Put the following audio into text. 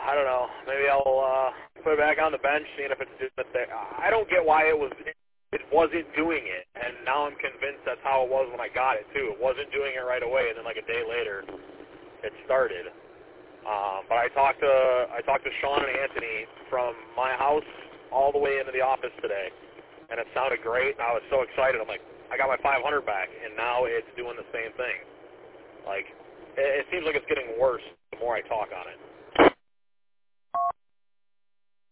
I don't know. Maybe I'll put it back on the bench, seeing if it's doing the thing. I don't get why it wasn't doing it, and now I'm convinced that's how it was when I got it too. It wasn't doing it right away, and then like a day later, it started. But I talked to Sean and Anthony from my house all the way into the office today, and it sounded great. And I was so excited. I'm like, I got my 500 back, and now it's doing the same thing. Like, it seems like it's getting worse the more I talk on it.